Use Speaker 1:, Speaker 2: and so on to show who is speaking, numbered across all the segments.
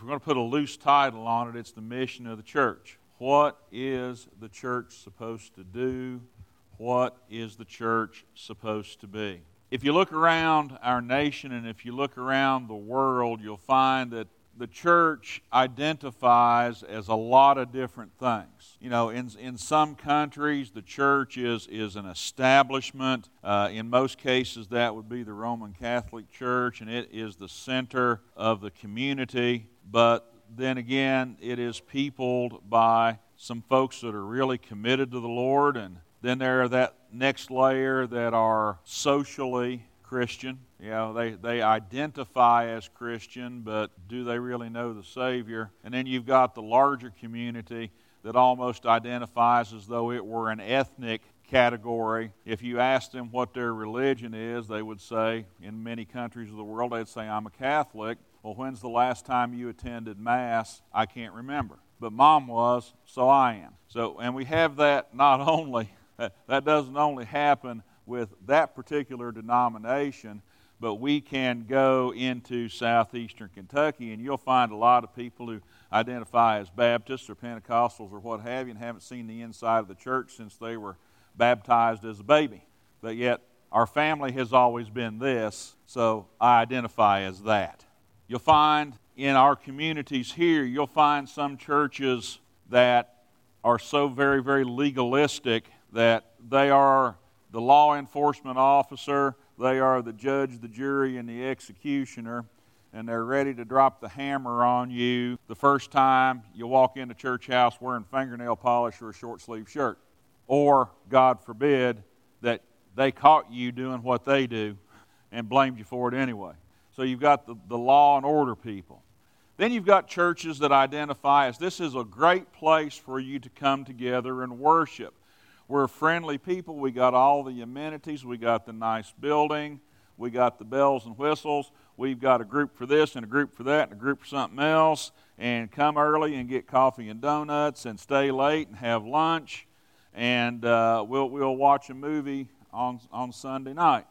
Speaker 1: going to put a loose title on it. It's the mission of the church. What is the church supposed to do? What is the church supposed to be? If you look around our nation and if you look around the world, you'll find that the church identifies as a lot of different things. You know, in some countries, the church is an establishment. In most cases, that would be the Roman Catholic Church, and it is the center of the community. But then again, it is peopled by some folks that are really committed to the Lord, and then there are that next layer that are socially Christian. You know, they identify as Christian, but do they really know the Savior? And then you've got the larger community that almost identifies as though it were an ethnic category. If you asked them what their religion is, they would say, in many countries of the world, they'd say, I'm a Catholic. Well, when's the last time you attended Mass? I can't remember. But Mom was, so I am. And we have that not only, that doesn't only happen with that particular denomination, but we can go into southeastern Kentucky and you'll find a lot of people who identify as Baptists or Pentecostals or what have you and haven't seen the inside of the church since they were baptized as a baby. But yet our family has always been this, so I identify as that. You'll find in our communities here, you'll find some churches that are so very, very legalistic that they are the law enforcement officer, they are the judge, the jury, and the executioner, and they're ready to drop the hammer on you the first time you walk into church house wearing fingernail polish or a short-sleeved shirt. Or, God forbid, that they caught you doing what they do and blamed you for it anyway. So you've got the law and order people. Then you've got churches that identify as this is a great place for you to come together and worship. We're friendly people. We got all the amenities. We got the nice building. We got the bells and whistles. We've got a group for this and a group for that and a group for something else. And come early and get coffee and donuts and stay late and have lunch. And we'll watch a movie on Sunday night.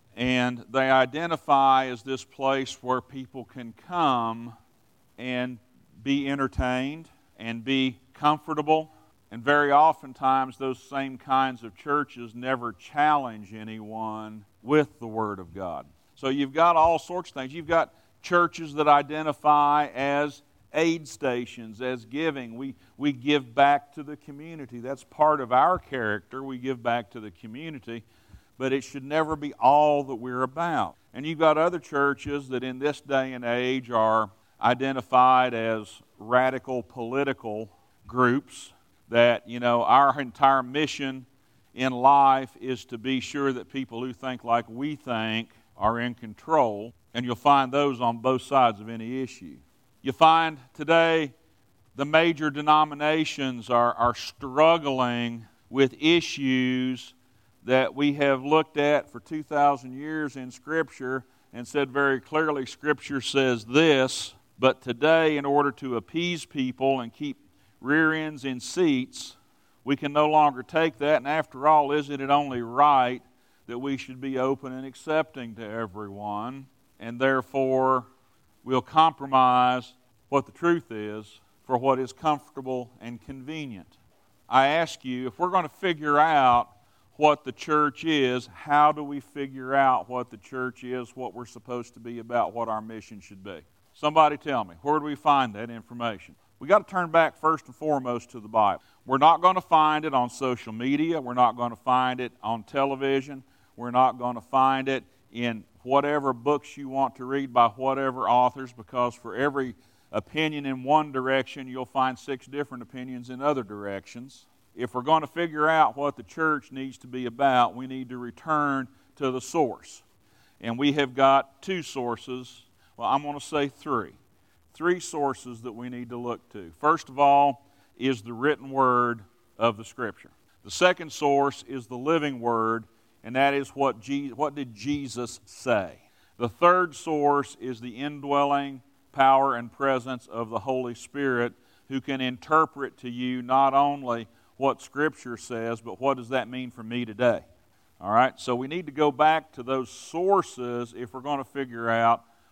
Speaker 1: And they identify as this place where people can come and be entertained and be comfortable. And very oftentimes those same kinds of churches never challenge anyone with the Word of God. So you've got all sorts of things. You've got churches that identify as aid stations, as giving. We give back to the community. That's part of our character. We give back to the community. But it should never be all that we're about. And you've got other churches that in this day and age are identified as radical political groups that, you know, our entire mission in life is to be sure that people who think like we think are in control. And you'll find those on both sides of any issue. You find today the major denominations are struggling with issues that we have looked at for 2,000 years in Scripture and said very clearly, Scripture says this, but today, in order to appease people and keep rear ends in seats, we can no longer take that, and after all, isn't it only right that we should be open and accepting to everyone, and therefore we'll compromise what the truth is for what is comfortable and convenient. I ask you, if we're going to figure out what the church is, how do we figure out what the church is, what we're supposed to be about, what our mission should be? Somebody tell me, where do we find that information? We've got to turn back first and foremost to the Bible. We're not going to find it on social media. We're not going to find it on television. We're not going to find it in whatever books you want to read by whatever authors, because for every opinion in one direction, you'll find 6 different opinions in other directions. If we're going to figure out what the church needs to be about, we need to return to the source. And we have got 2 sources. Well, I'm going to say 3. 3 sources that we need to look to. First of all is the written word of the Scripture. The second source is the living word, and that is what did Jesus say. The third source is the indwelling power and presence of the Holy Spirit, who can interpret to you not only what Scripture says, but what does that mean for me today? All right, so we need to go back to those sources if we're going to figure out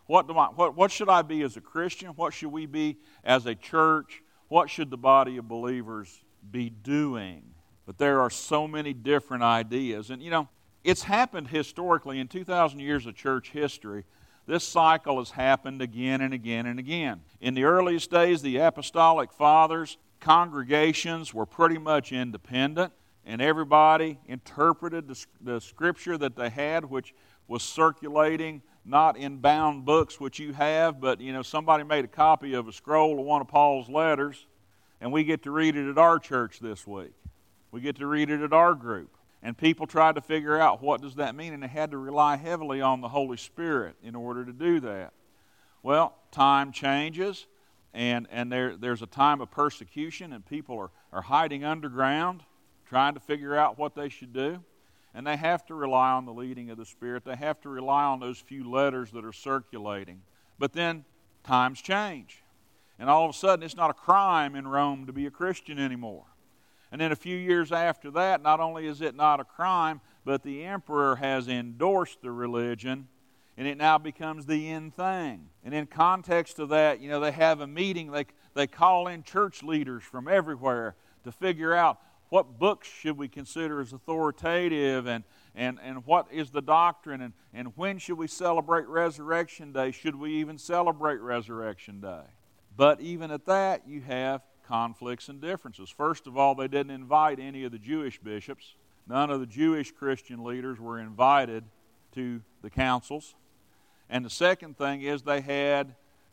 Speaker 1: What should I be as a Christian? What should we be as a church? What should the body of believers be doing? But there are so many different ideas. And, it's happened historically in 2,000 years of church history. This cycle has happened again and again and again. In the earliest days, the apostolic fathers, congregations were pretty much independent, and everybody interpreted the scripture that they had, which was circulating not in bound books, which you have, but somebody made a copy of a scroll of one of Paul's letters, and we get to read it at our church this week. We get to read it at our group. And people tried to figure out what does that mean, and they had to rely heavily on the Holy Spirit in order to do that. Well, time changes, and there's a time of persecution, and people are hiding underground, trying to figure out what they should do. And they have to rely on the leading of the Spirit. They have to rely on those few letters that are circulating. But then times change. And all of a sudden, it's not a crime in Rome to be a Christian anymore. And then a few years after that, not only is it not a crime, but the emperor has endorsed the religion, and it now becomes the in thing. And in context of that, they have a meeting. They call in church leaders from everywhere to figure out what books should we consider as authoritative, and what is the doctrine, and when should we celebrate Resurrection Day? Should we even celebrate Resurrection Day? But even at that, you have conflicts and differences. First of all, they didn't invite any of the Jewish bishops. None of the Jewish Christian leaders were invited to the councils. And the second thing is they had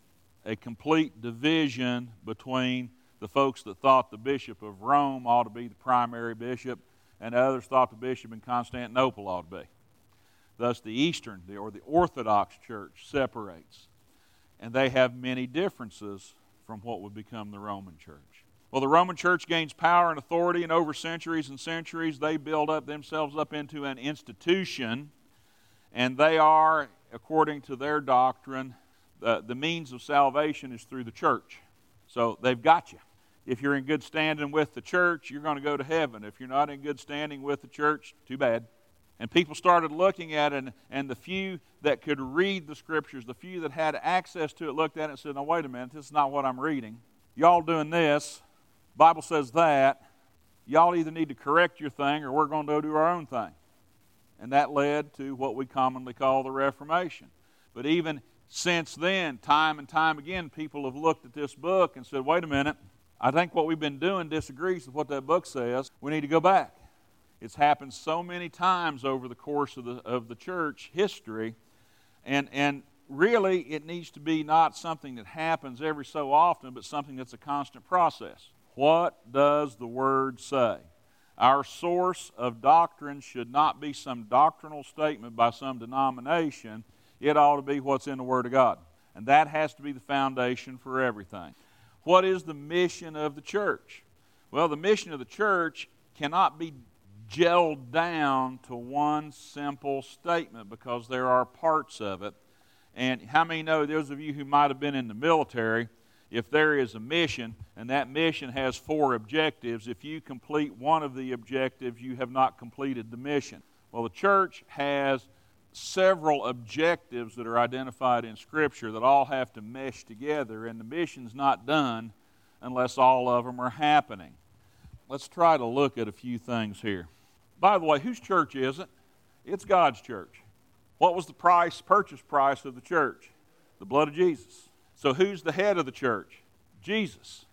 Speaker 1: a complete division between the folks that thought the bishop of Rome ought to be the primary bishop, and others thought the bishop in Constantinople ought to be. Thus, the Eastern, or the Orthodox Church, separates. And they have many differences from what would become the Roman Church. Well, the Roman Church gains power and authority, and over centuries and centuries, they build up themselves up into an institution, and they are, according to their doctrine, the means of salvation is through the church. So they've got you. If you're in good standing with the church, you're going to go to heaven. If you're not in good standing with the church, too bad. And people started looking at it, and the few that could read the Scriptures, the few that had access to it, looked at it and said, "No, wait a minute, this is not what I'm reading. Y'all doing this, Bible says that. Y'all either need to correct your thing, or we're going to go do our own thing." And that led to what we commonly call the Reformation. But even since then, time and time again, people have looked at this book and said, "Wait a minute, I think what we've been doing disagrees with what that book says. We need to go back." It's happened so many times over the course of the church history, and really it needs to be not something that happens every so often, but something that's a constant process. What does the Word say? Our source of doctrine should not be some doctrinal statement by some denomination. It ought to be what's in the Word of God. And that has to be the foundation for everything. What is the mission of the church? Well, the mission of the church cannot be gelled down to one simple statement, because there are parts of it. And how many know, those of you who might have been in the military, if there is a mission and that mission has 4 objectives, if you complete one of the objectives, you have not completed the mission. Well, the church has several objectives that are identified in Scripture that all have to mesh together, and the mission's not done unless all of them are happening. Let's try to look at a few things here. By the way, whose church is it? It's God's church. What was the purchase price of the church? The blood of Jesus. So who's the head of the church? Jesus.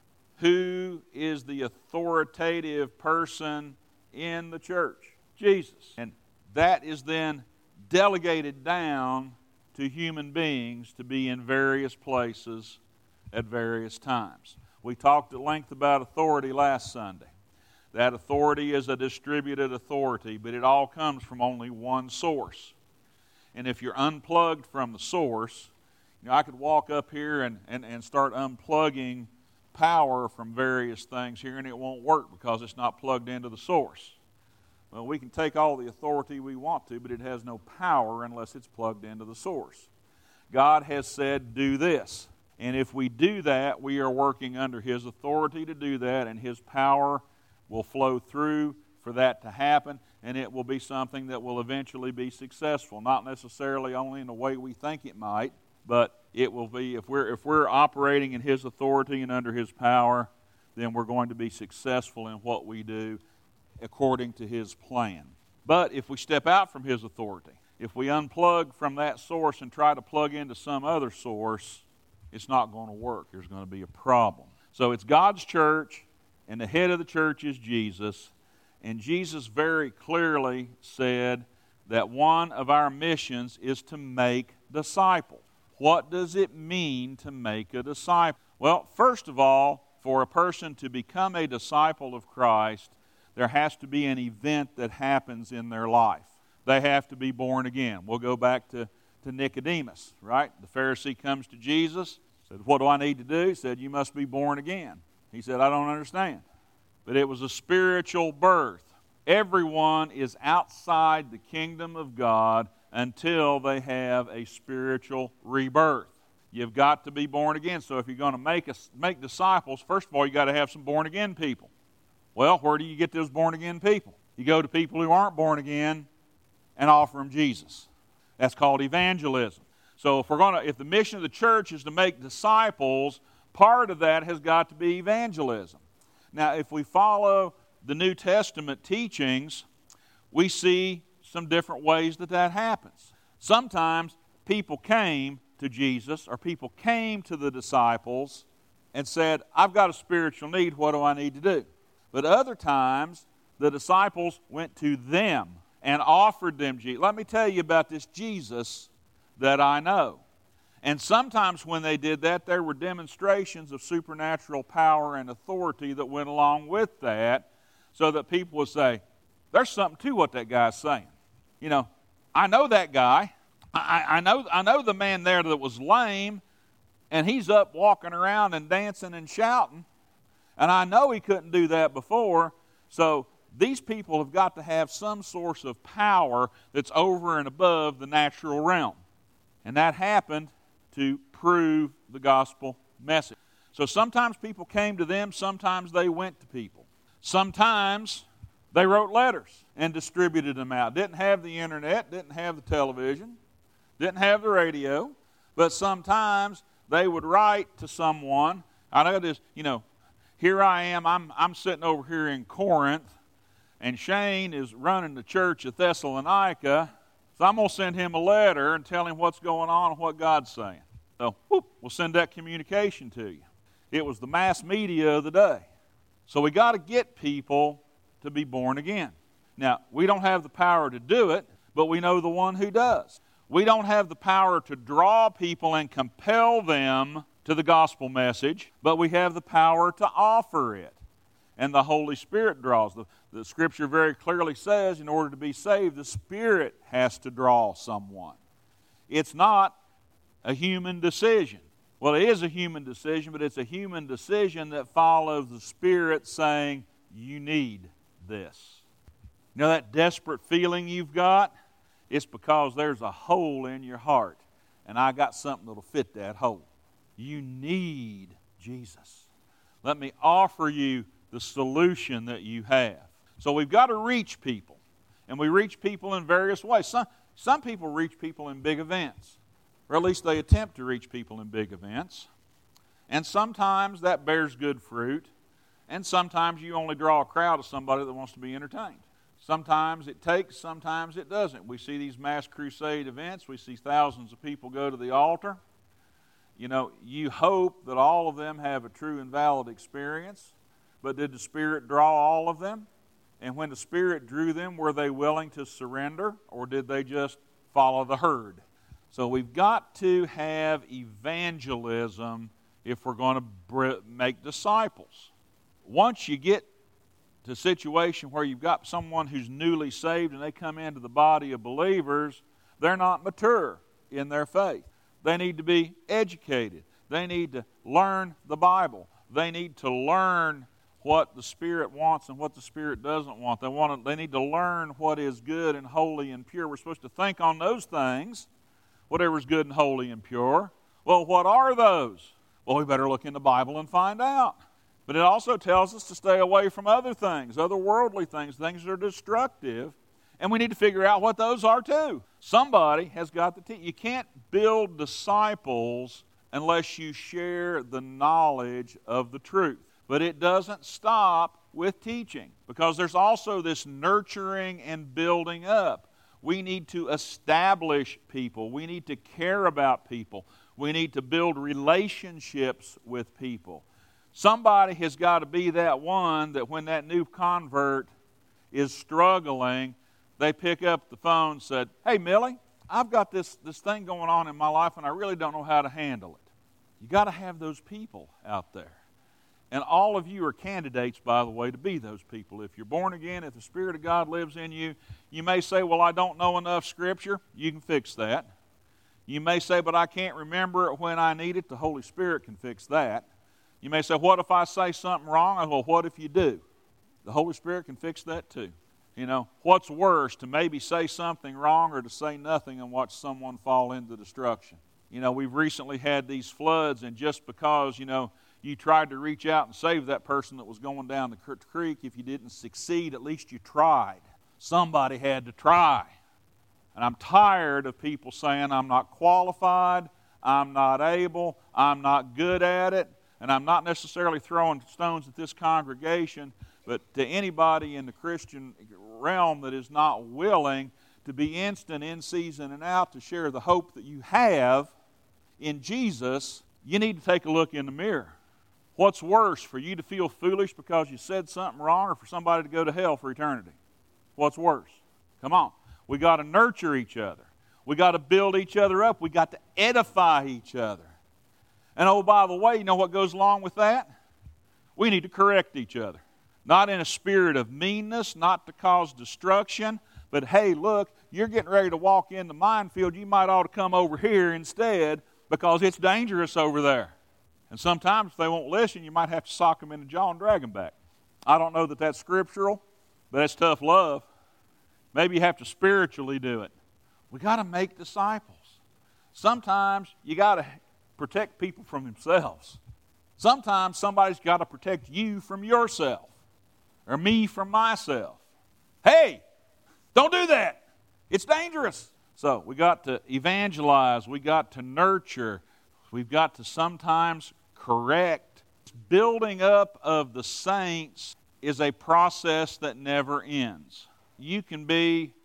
Speaker 1: Who is the authoritative person in the church? Jesus. And that is then delegated down to human beings to be in various places at various times. We talked at length about authority last Sunday. That authority is a distributed authority, but it all comes from only one source. And if you're unplugged from the source, I could walk up here and start unplugging power from various things here, and it won't work because it's not plugged into the source. Well, we can take all the authority we want to, but it has no power unless it's plugged into the source. God has said, do this. And if we do that, we are working under His authority to do that, and His power will flow through for that to happen, and it will be something that will eventually be successful. Not necessarily only in the way we think it might, but it will be, if we're operating in His authority and under His power, then we're going to be successful in what we do according to His plan. But if we step out from His authority, if we unplug from that source and try to plug into some other source, it's not going to work. There's going to be a problem. So it's God's church, and the head of the church is Jesus. And Jesus very clearly said that one of our missions is to make disciples. What does it mean to make a disciple? Well, first of all, for a person to become a disciple of Christ, there has to be an event that happens in their life. They have to be born again. We'll go back to Nicodemus, right? The Pharisee comes to Jesus, said, "What do I need to do?" He said, "You must be born again." He said, "I don't understand." But it was a spiritual birth. Everyone is outside the kingdom of God until they have a spiritual rebirth. You've got to be born again. So if you're going to make disciples, first of all, you've got to have some born again people. Well, where do you get those born again people? You go to people who aren't born again and offer them Jesus. That's called evangelism. So if the mission of the church is to make disciples, part of that has got to be evangelism. Now, if we follow the New Testament teachings, we see some different ways that happens. Sometimes people came to Jesus, or people came to the disciples and said, "I've got a spiritual need, what do I need to do?" But other times, the disciples went to them and offered them Jesus. Let me tell you about this Jesus that I know. And sometimes when they did that, there were demonstrations of supernatural power and authority that went along with that, so that people would say, "There's something to what that guy's saying. You know, I know that guy. I know the man there that was lame, and he's up walking around and dancing and shouting, and I know he couldn't do that before. So these people have got to have some source of power that's over and above the natural realm." And that happened to prove the gospel message. So sometimes people came to them, sometimes they went to people. Sometimes they wrote letters and distributed them out. Didn't have the internet, didn't have the television, didn't have the radio, but sometimes they would write to someone. I know this, here I am, I'm sitting over here in Corinth, and Shane is running the church at Thessalonica, so I'm going to send him a letter and tell him what's going on and what God's saying. So, we'll send that communication to you. It was the mass media of the day. So we got to get people to be born again. Now, we don't have the power to do it, but we know the one who does. We don't have the power to draw people and compel them to the gospel message, but we have the power to offer it. And the Holy Spirit draws. The Scripture very clearly says in order to be saved, the Spirit has to draw someone. It's not a human decision. Well, it is a human decision, but it's a human decision that follows the Spirit saying, "You need this." You know that desperate feeling you've got? It's because there's a hole in your heart, and I got something that'll fit that hole. You need Jesus. Let me offer you the solution that you have. So we've got to reach people, and we reach people in various ways. Some people reach people in big events, or at least they attempt to reach people in big events. And sometimes that bears good fruit, and sometimes you only draw a crowd of somebody that wants to be entertained. Sometimes it takes, sometimes it doesn't. We see these mass crusade events. We see thousands of people go to the altar. You hope that all of them have a true and valid experience, but did the Spirit draw all of them? And when the Spirit drew them, were they willing to surrender, or did they just follow the herd? So we've got to have evangelism if we're going to make disciples. Once you get to a situation where you've got someone who's newly saved and they come into the body of believers, they're not mature in their faith. They need to be educated. They need to learn the Bible. They need to learn what the Spirit wants and what the Spirit doesn't want. They need to learn what is good and holy and pure. We're supposed to think on those things, whatever is good and holy and pure. Well, what are those? Well, we better look in the Bible and find out. But it also tells us to stay away from other things, other worldly things, things that are destructive, And we need to figure out what those are too. Somebody has got to teach. You can't build disciples unless you share the knowledge of the truth. But it doesn't stop with teaching, because there's also this nurturing and building up. We need to establish people. We need to care about people. We need to build relationships with people. Somebody has got to be that one that when that new convert is struggling, they pick up the phone and said, "Hey, Millie, I've got this thing going on in my life and I really don't know how to handle it." You got to have those people out there. And all of you are candidates, by the way, to be those people. If you're born again, if the Spirit of God lives in you, you may say, "Well, I don't know enough Scripture." You can fix that. You may say, "But I can't remember it when I need it." The Holy Spirit can fix that. You may say, "What if I say something wrong?" Well, what if you do? The Holy Spirit can fix that too. You know, what's worse, to maybe say something wrong or to say nothing and watch someone fall into destruction? You know, we've recently had these floods, and just because, you tried to reach out and save that person that was going down the creek, if you didn't succeed, at least you tried. Somebody had to try. And I'm tired of people saying, "I'm not qualified, I'm not able, I'm not good at it." And I'm not necessarily throwing stones at this congregation, but to anybody in the Christian realm that is not willing to be instant in season and out to share the hope that you have in Jesus, you need to take a look in the mirror. What's worse, for you to feel foolish because you said something wrong, or for somebody to go to hell for eternity? What's worse? Come on. We got to nurture each other. We got to build each other up. We got to edify each other. And oh, by the way, you know what goes along with that? We need to correct each other. Not in a spirit of meanness, not to cause destruction, but hey, look, you're getting ready to walk in the minefield. You might ought to come over here instead because it's dangerous over there. And sometimes if they won't listen, you might have to sock them in the jaw and drag them back. I don't know that that's scriptural, but that's tough love. Maybe you have to spiritually do it. We got to make disciples. Sometimes you got to protect people from themselves. Sometimes somebody's got to protect you from yourself, or me from myself. Hey, don't do that. It's dangerous. So we got to evangelize. We got to nurture. We've got to sometimes correct. Building up of the saints is a process that never ends. You can be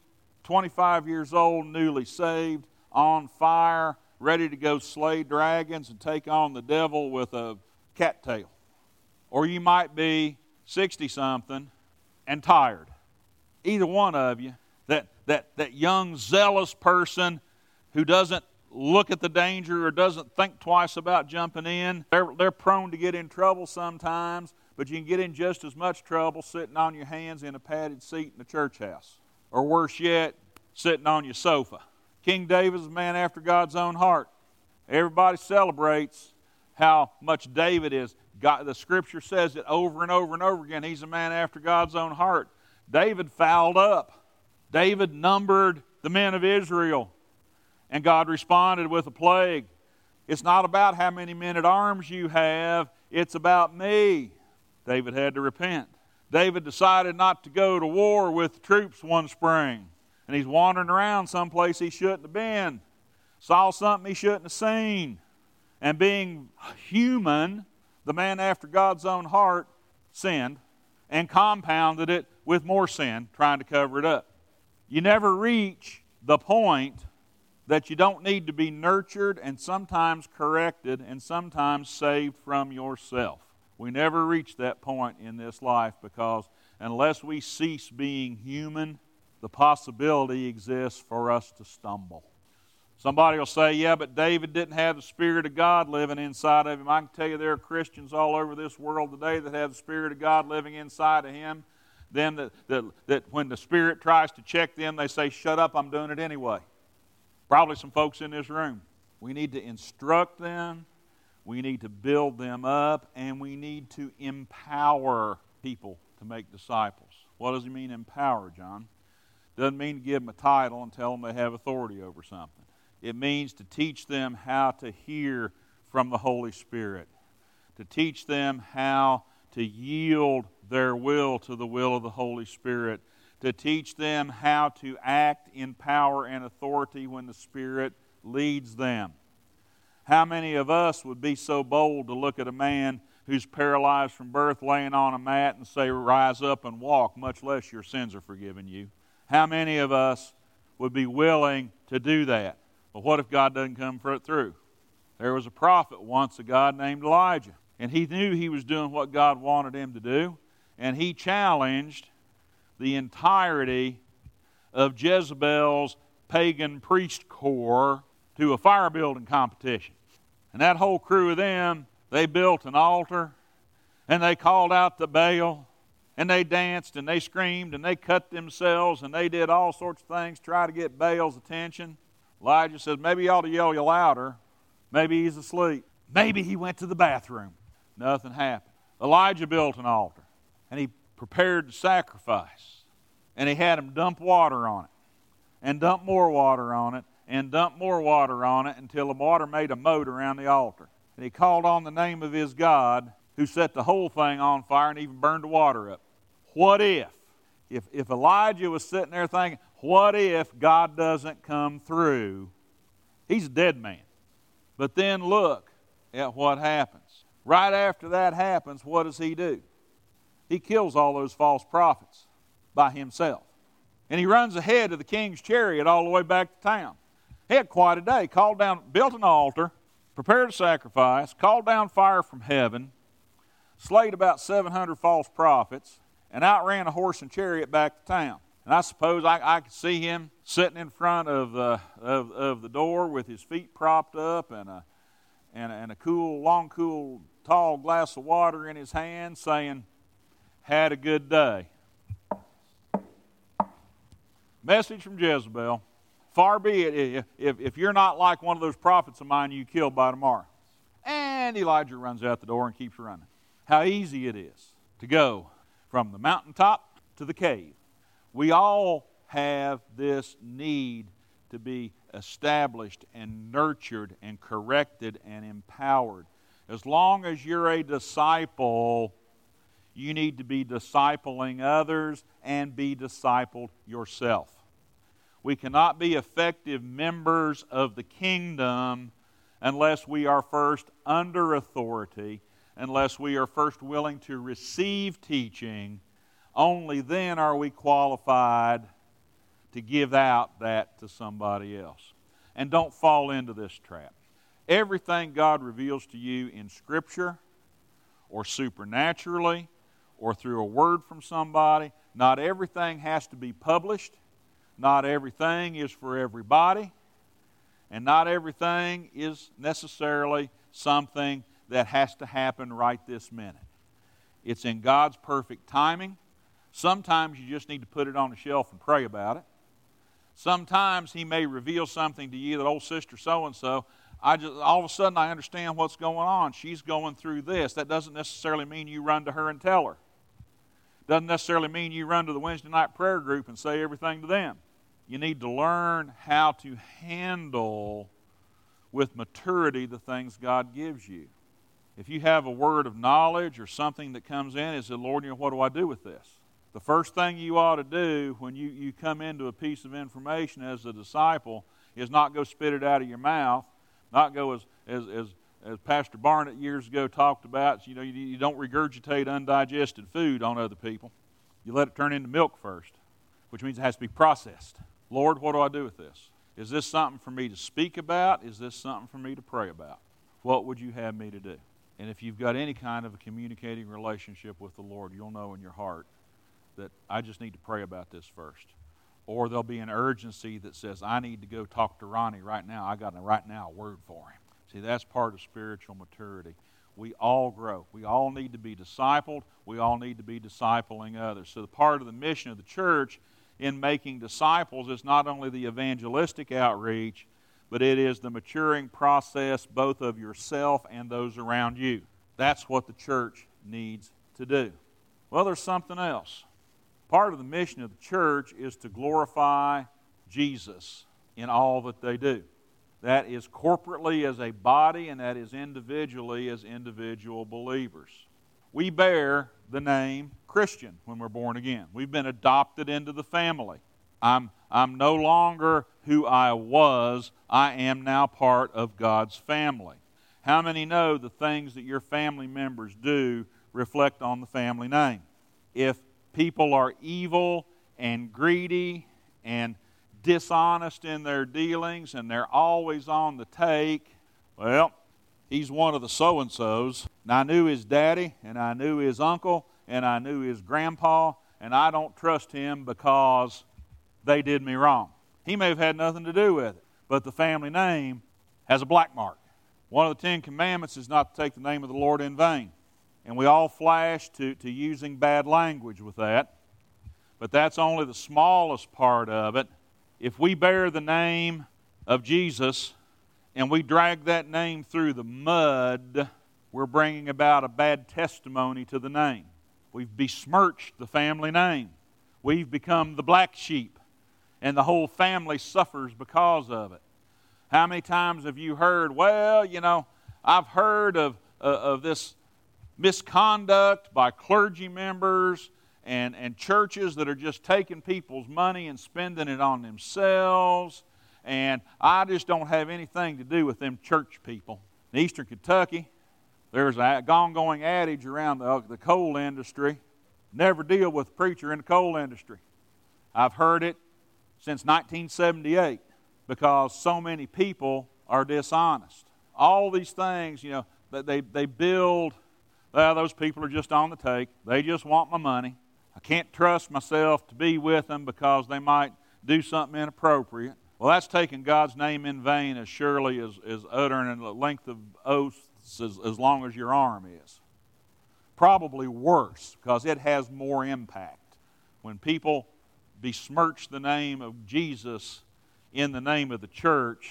Speaker 1: 25 years old, newly saved, on fire, ready to go slay dragons and take on the devil with a cattail. Or you might be 60-something and tired. Either one of you, that young, zealous person who doesn't look at the danger or doesn't think twice about jumping in, they're prone to get in trouble sometimes, but you can get in just as much trouble sitting on your hands in a padded seat in a church house. Or worse yet, sitting on your sofa. King David is a man after God's own heart. Everybody celebrates how much David is. The Scripture says it over and over and over again. He's a man after God's own heart. David fouled up. David numbered the men of Israel, and God responded with a plague. It's not about how many men at arms you have. It's about me. David had to repent. David decided not to go to war with troops one spring, and he's wandering around someplace he shouldn't have been. Saw something he shouldn't have seen. And being human, the man after God's own heart sinned and compounded it with more sin, trying to cover it up. You never reach the point that you don't need to be nurtured and sometimes corrected and sometimes saved from yourself. We never reach that point in this life, because unless we cease being human, the possibility exists for us to stumble. Somebody will say, "Yeah, but David didn't have the Spirit of God living inside of him." I can tell you there are Christians all over this world today that have the Spirit of God living inside of him. Them that when the Spirit tries to check them, they say, "Shut up, I'm doing it anyway." Probably some folks in this room. We need to instruct them, we need to build them up, and we need to empower people to make disciples. What does he mean, empower, John? Doesn't mean to give them a title and tell them they have authority over something. It means to teach them how to hear from the Holy Spirit, to teach them how to yield their will to the will of the Holy Spirit, to teach them how to act in power and authority when the Spirit leads them. How many of us would be so bold to look at a man who's paralyzed from birth laying on a mat and say, rise up and walk, much less your sins are forgiven you? How many of us would be willing to do that? But what if God doesn't come through? There was a prophet once, a God named Elijah, and he knew he was doing what God wanted him to do, and he challenged the entirety of Jezebel's pagan priest corps to a fire building competition. And that whole crew of them, they built an altar, and they called out to Baal, and they danced, and they screamed, and they cut themselves, and they did all sorts of things to try to get Baal's attention. Elijah says, maybe you ought to yell louder. Maybe he's asleep. Maybe he went to the bathroom. Nothing happened. Elijah built an altar, and he prepared to sacrifice. And he had him dump water on it, and dump more water on it, and dump more water on it until the water made a moat around the altar. And he called on the name of his God, who set the whole thing on fire and even burned the water up. What if Elijah was sitting there thinking, what if God doesn't come through? He's a dead man. But then look at what happens. Right after that happens, what does he do? He kills all those false prophets by himself. And he runs ahead of the king's chariot all the way back to town. He had quite a day. Built an altar, prepared a sacrifice, called down fire from heaven, slayed about 700 false prophets, and outran a horse and chariot back to town. And I suppose I could see him sitting in front of the door with his feet propped up and a cool, tall glass of water in his hand, saying, "Had a good day." Message from Jezebel: far be it if you're not like one of those prophets of mine you killed by tomorrow. And Elijah runs out the door and keeps running. How easy it is to go from the mountaintop to the cave. We all have this need to be established and nurtured and corrected and empowered. As long as you're a disciple, you need to be discipling others and be discipled yourself. We cannot be effective members of the kingdom unless we are first under authority, unless we are first willing to receive teaching. Only then are we qualified to give out that to somebody else. And don't fall into this trap. Everything God reveals to you in Scripture or supernaturally or through a word from somebody, not everything has to be published. Not everything is for everybody. And not everything is necessarily something that has to happen right this minute. It's in God's perfect timing. Sometimes you just need to put it on the shelf and pray about it. Sometimes He may reveal something to you that, old sister so-and-so, all of a sudden I understand what's going on. She's going through this. That doesn't necessarily mean you run to her and tell her. Doesn't necessarily mean you run to the Wednesday night prayer group and say everything to them. You need to learn how to handle with maturity the things God gives you. If you have a word of knowledge or something that comes in, is that, Lord, what do I do with this? The first thing you ought to do when you come into a piece of information as a disciple is not go spit it out of your mouth, not go as Pastor Barnett years ago talked about, you don't regurgitate undigested food on other people. You let it turn into milk first, which means it has to be processed. Lord, what do I do with this? Is this something for me to speak about? Is this something for me to pray about? What would you have me to do? And if you've got any kind of a communicating relationship with the Lord, you'll know in your heart that I just need to pray about this first. Or there'll be an urgency that says, I need to go talk to Ronnie right now. I got right now a word for him. See, that's part of spiritual maturity. We all grow. We all need to be discipled. We all need to be discipling others. So the part of the mission of the church in making disciples is not only the evangelistic outreach, but it is the maturing process both of yourself and those around you. That's what the church needs to do. Well, there's something else. Part of the mission of the church is to glorify Jesus in all that they do. That is corporately as a body, and that is individually as individual believers. We bear the name Christian when we're born again. We've been adopted into the family. I'm no longer who I was. I am now part of God's family. How many know the things that your family members do reflect on the family name? If people are evil and greedy and dishonest in their dealings and they're always on the take, well, he's one of the so-and-sos. And I knew his daddy, and I knew his uncle, and I knew his grandpa, and I don't trust him because they did me wrong. He may have had nothing to do with it, but the family name has a black mark. One of the 10 Commandments is not to take the name of the Lord in vain. And we all flash to using bad language with that. But that's only the smallest part of it. If we bear the name of Jesus and we drag that name through the mud, we're bringing about a bad testimony to the name. We've besmirched the family name. We've become the black sheep, and the whole family suffers because of it. How many times have you heard, well, I've heard of this misconduct by clergy members and churches that are just taking people's money and spending it on themselves, and I just don't have anything to do with them church people. In Eastern Kentucky, there's an ongoing adage around the coal industry, never deal with a preacher in the coal industry. I've heard it since 1978 because so many people are dishonest. All these things, that they build, those people are just on the take. They just want my money. I can't trust myself to be with them because they might do something inappropriate. Well, that's taking God's name in vain as surely as uttering a length of oaths as long as your arm is. Probably worse, because it has more impact. When people besmirch the name of Jesus in the name of the church,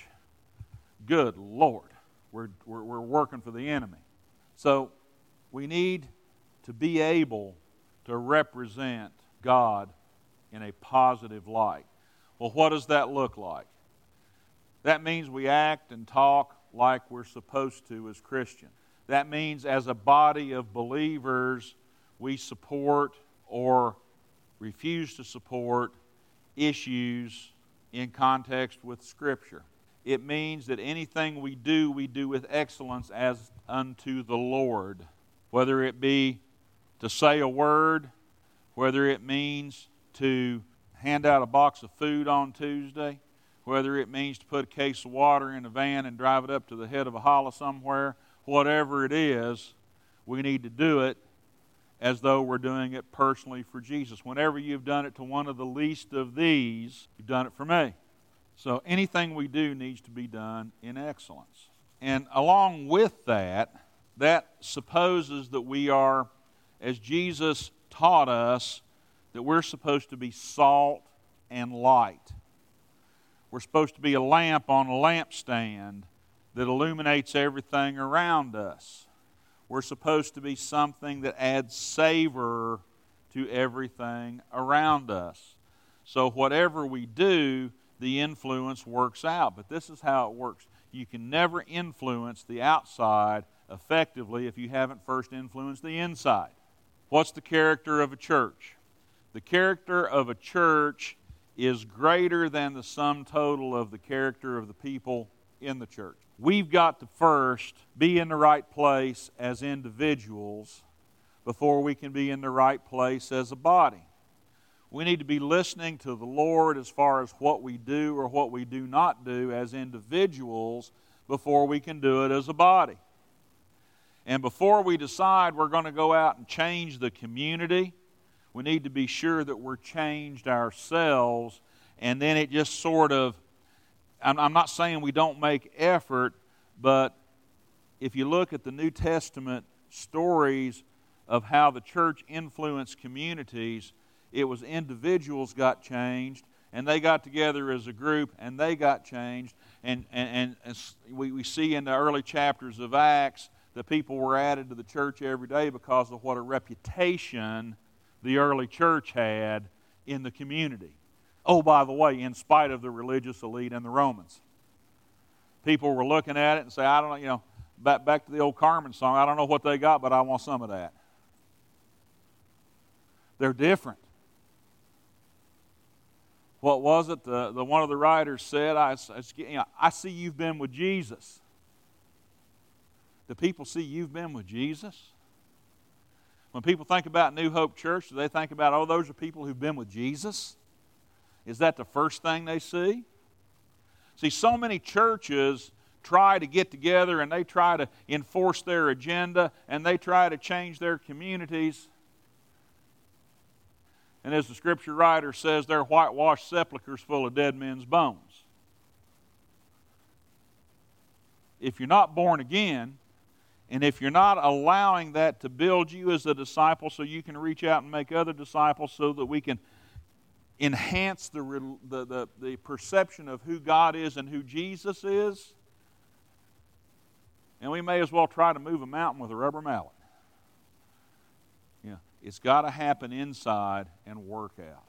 Speaker 1: good Lord, we're working for the enemy. So we need to be able to represent God in a positive light. Well, what does that look like? That means we act and talk like we're supposed to as Christians. That means as a body of believers, we support or refuse to support issues in context with Scripture. It means that anything we do with excellence as unto the Lord. Whether it be to say a word, whether it means to hand out a box of food on Tuesday, whether it means to put a case of water in a van and drive it up to the head of a hollow somewhere, whatever it is, we need to do it as though we're doing it personally for Jesus. Whenever you've done it to one of the least of these, you've done it for me. So anything we do needs to be done in excellence. And along with that supposes that we are, as Jesus taught us, that we're supposed to be salt and light. We're supposed to be a lamp on a lampstand that illuminates everything around us. We're supposed to be something that adds savor to everything around us. So whatever we do, the influence works out. But this is how it works. You can never influence the outside effectively if you haven't first influenced the inside. What's the character of a church? The character of a church is greater than the sum total of the character of the people in the church. We've got to first be in the right place as individuals before we can be in the right place as a body. We need to be listening to the Lord as far as what we do or what we do not do as individuals before we can do it as a body. And before we decide we're going to go out and change the community, we need to be sure that we're changed ourselves, and then it just sort of, I'm not saying we don't make effort, but if you look at the New Testament stories of how the church influenced communities, it was individuals got changed, and they got together as a group, and they got changed. And we see in the early chapters of Acts that people were added to the church every day because of what a reputation the early church had in the community. Oh, by the way, in spite of the religious elite and the Romans. People were looking at it and say, I don't know, back to the old Carmen song, I don't know what they got, but I want some of that. They're different. What was it? The one of the writers said, I see you've been with Jesus. Do people see you've been with Jesus? When people think about New Hope Church, do they think about, oh, those are people who've been with Jesus? Is that the first thing they see? See, so many churches try to get together and they try to enforce their agenda and they try to change their communities. And as the scripture writer says, they're whitewashed sepulchres full of dead men's bones. If you're not born again, and if you're not allowing that to build you as a disciple so you can reach out and make other disciples so that we can enhance the perception of who God is and who Jesus is, and we may as well try to move a mountain with a rubber mallet. It's got to happen inside and work out.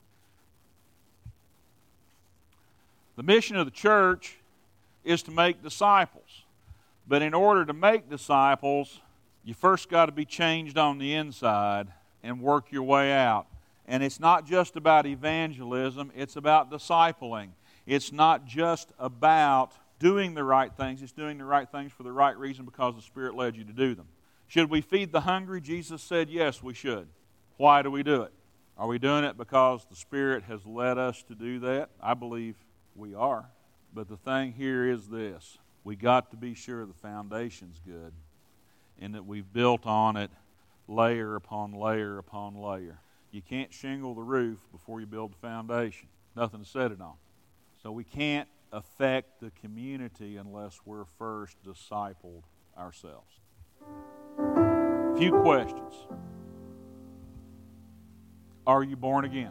Speaker 1: The mission of the church is to make disciples. But in order to make disciples, you first got to be changed on the inside and work your way out. And it's not just about evangelism, it's about discipling. It's not just about doing the right things, it's doing the right things for the right reason because the Spirit led you to do them. Should we feed the hungry? Jesus said, yes, we should. Why do we do it? Are we doing it because the Spirit has led us to do that? I believe we are. But the thing here is this. We got to be sure the foundation's good and that we've built on it layer upon layer upon layer. You can't shingle the roof before you build the foundation. Nothing to set it on. So we can't affect the community unless we're first discipled ourselves. A few questions. Are you born again?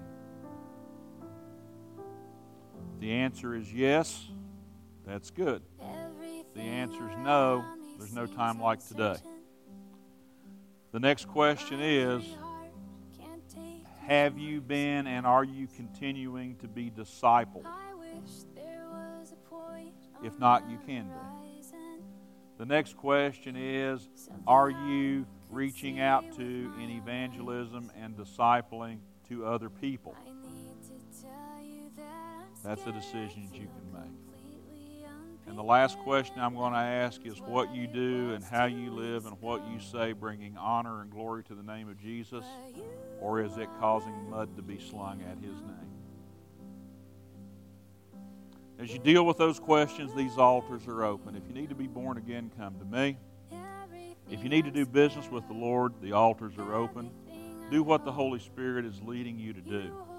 Speaker 1: If the answer is yes, that's good. If the answer is no, there's no time like today. The next question is, have you been and are you continuing to be discipled? If not, you can be. The next question is, are you reaching out to in evangelism and discipling to other people? That's a decision that you can make. And the last question I'm going to ask is what you do and how you live and what you say bringing honor and glory to the name of Jesus, or is it causing mud to be slung at His name? As you deal with those questions, these altars are open. If you need to be born again, come to me. If you need to do business with the Lord, the altars are open. Do what the Holy Spirit is leading you to do.